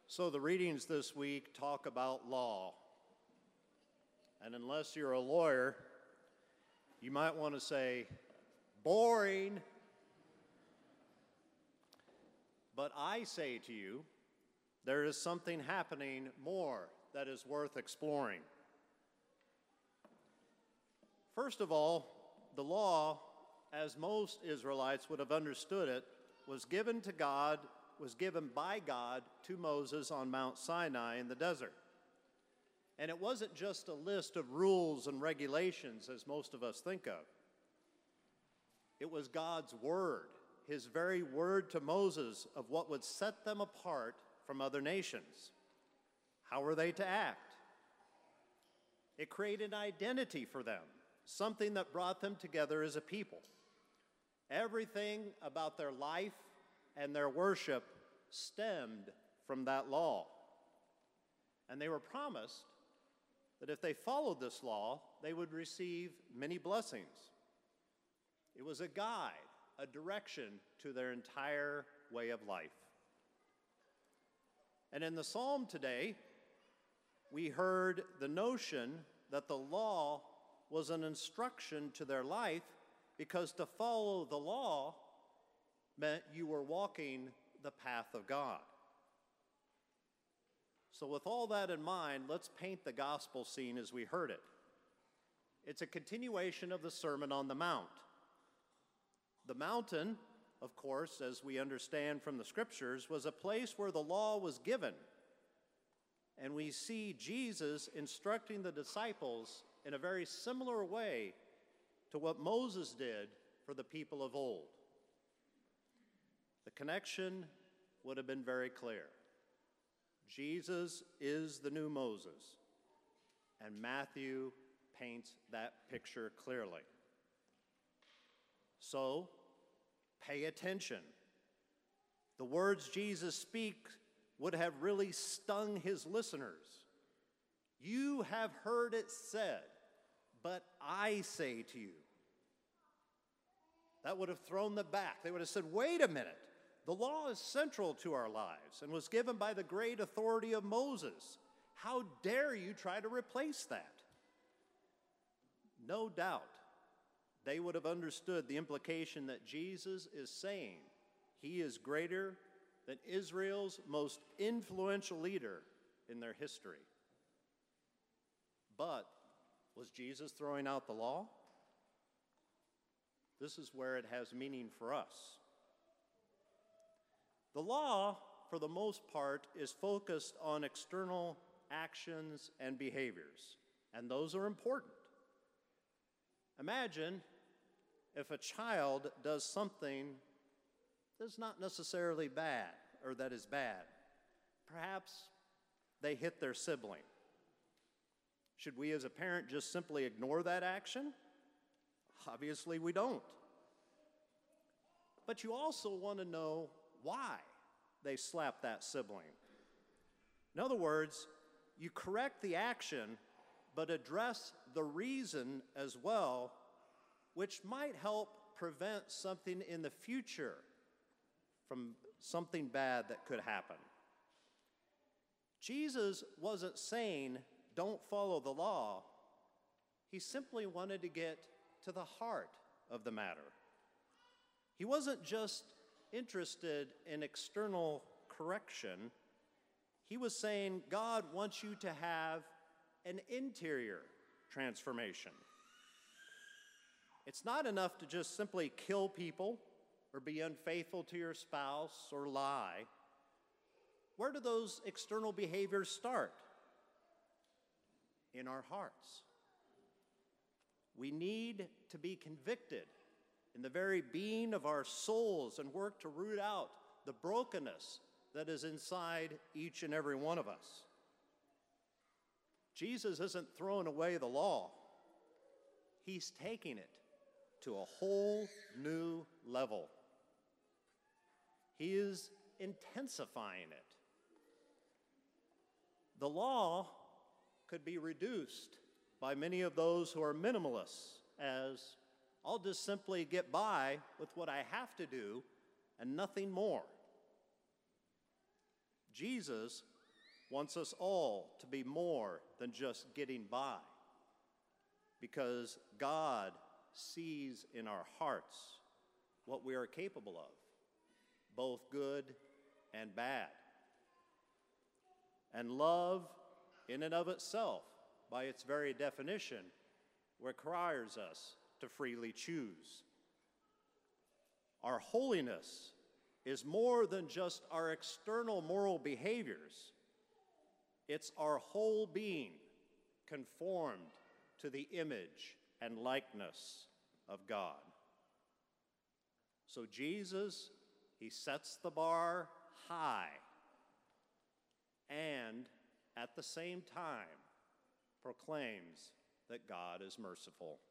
So the readings this week talk about law. And unless you're a lawyer, you might want to say, boring. But I say to you, there is something happening more that is worth exploring. First of all, the law, as most Israelites would have understood it, was given by God to Moses on Mount Sinai in the desert. And it wasn't just a list of rules and regulations as most of us think of. It was God's word, his very word to Moses of what would set them apart from other nations. How were they to act? It created identity for them, something that brought them together as a people. Everything about their life and their worship stemmed from that law. And they were promised that if they followed this law, they would receive many blessings. It was a guide, a direction to their entire way of life. And in the psalm today, we heard the notion that the law was an instruction to their life, because to follow the law meant you were walking the path of God. So with all that in mind, let's paint the gospel scene as we heard it. It's a continuation of the Sermon on the Mount. The mountain, of course, as we understand from the scriptures, was a place where the law was given. And we see Jesus instructing the disciples in a very similar way to what Moses did for the people of old. The connection would have been very clear. Jesus is the new Moses, and Matthew paints that picture clearly. So, pay attention. The words Jesus speaks would have really stung his listeners. You have heard it said, but I say to you. That would have thrown them back. They would have said, wait a minute. The law is central to our lives and was given by the great authority of Moses. How dare you try to replace that? No doubt, they would have understood the implication that Jesus is saying he is greater than Israel's most influential leader in their history. But was Jesus throwing out the law? This is where it has meaning for us. The law, for the most part, is focused on external actions and behaviors, and those are important. Imagine if a child does something that's not necessarily bad, or that is bad. Perhaps they hit their sibling. Should we as a parent just simply ignore that action? Obviously we don't. But you also want to know why they slapped that sibling. In other words, you correct the action, but address the reason as well, which might help prevent something in the future from something bad that could happen. Jesus wasn't saying, don't follow the law. He simply wanted to get to the heart of the matter. He wasn't just interested in external correction. He was saying God wants you to have an interior transformation. It's not enough to just simply kill people or be unfaithful to your spouse or lie. Where do those external behaviors start? In our hearts. We need to be convicted in the very being of our souls and work to root out the brokenness that is inside each and every one of us. Jesus isn't throwing away the law. He's taking it to a whole new level. He is intensifying it. The law could be reduced by many of those who are minimalists as, I'll just simply get by with what I have to do and nothing more. Jesus wants us all to be more than just getting by, because God sees in our hearts what we are capable of, both good and bad. And love, in and of itself, by its very definition, requires us to freely choose. Our holiness is more than just our external moral behaviors. It's our whole being conformed to the image and likeness of God. So Jesus, he sets the bar high and at the same time proclaims that God is merciful.